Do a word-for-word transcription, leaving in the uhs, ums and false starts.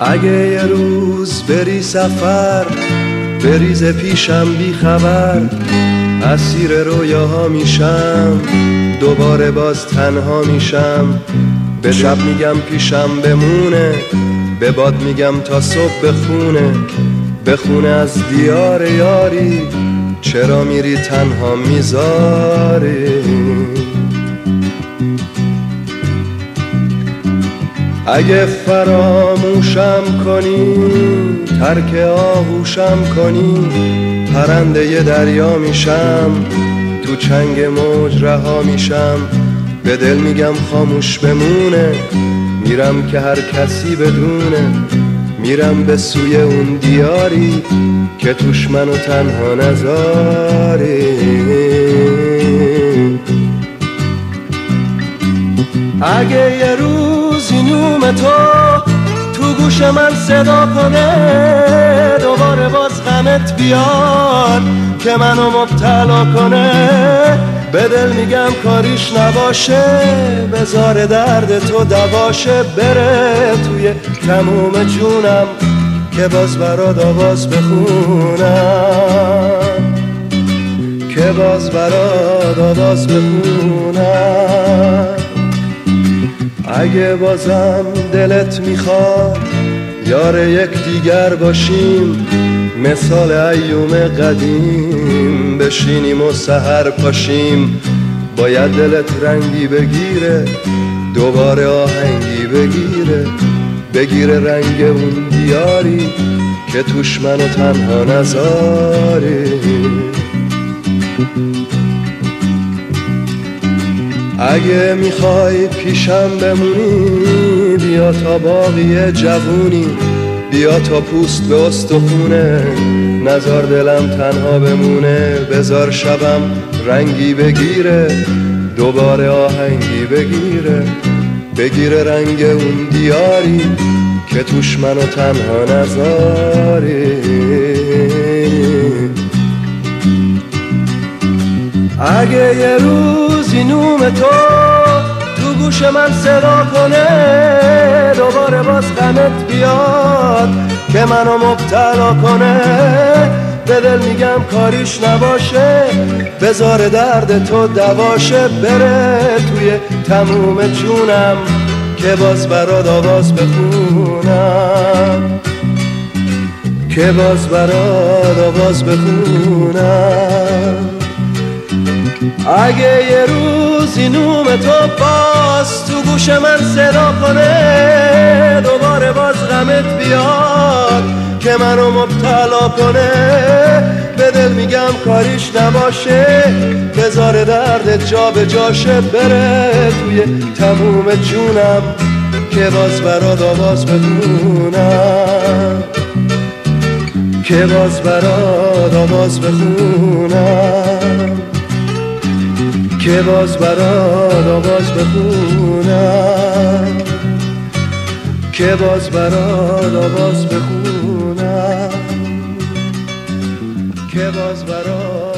اگه یه روز بری سفر، بریز پیشم بی خبر، اسیر رویاها میشم، دوباره باز تنها میشم. به شب میگم پیشم بمونه، به باد میگم تا صبح بخونه، بخونه از دیار یاری، چرا میری تنها میذاری. اگه فراموشم کنی، ترک آغوشم کنی، پرنده ی دریا میشم، تو چنگ موج رها میشم. به دل میگم خاموش بمونه، میرم که هر کسی بدونه، میرم به سوی اون دیاری که توش منو تنها نذاری. اگه یه روزی نوم تو تو گوش من صدا کنه، دوباره باز غمت بیاد که منو مبتلا کنه، به دل میگم کاریش نباشه، بذار درد تو دواشه، بره توی تموم جونم که باز برات آواز بخونم، که باز برات آواز بخونم. اگه بازم دلت میخواد یار یک دیگر باشیم، مثال ایوم قدیم بشینیم و سحر پاشیم، باید دلت رنگی بگیره، دوباره آهنگی بگیره، بگیره رنگ اون دیاری که توش منو تنها نذاری. اگه میخوای پیشم بمونی، بیا تا باقی جوونی، بیا تا پوست به استخونه، نذار دلم تنها بمونه، بذار شبم رنگی بگیره، دوباره آهنگی بگیره، بگیره رنگ اون دیاری که توش منو تنها نذاری. اگه یه روزی نوم تو تو گوش من صدا کنه، دوباره باز غمت بیاد که منو مبتلا کنه، به دل میگم کاریش نباشه، بذار درد تو دواشه، بره توی تموم جونم که باز برات آواز بخونم، که باز برات آواز بخونم. اگه یه روزی نوم تو باز تو گوش من صدا کنه، دوباره باز غمت بیاد که منو مبتلا کنه، به دل میگم کاریش نباشه، بذار درد جا به جاشه، بره توی تموم جونم که باز برات آواز بخونم، که باز برات آواز بخونم، که باز برات آواز بخونم، که باز برات آواز بخونم، که باز برات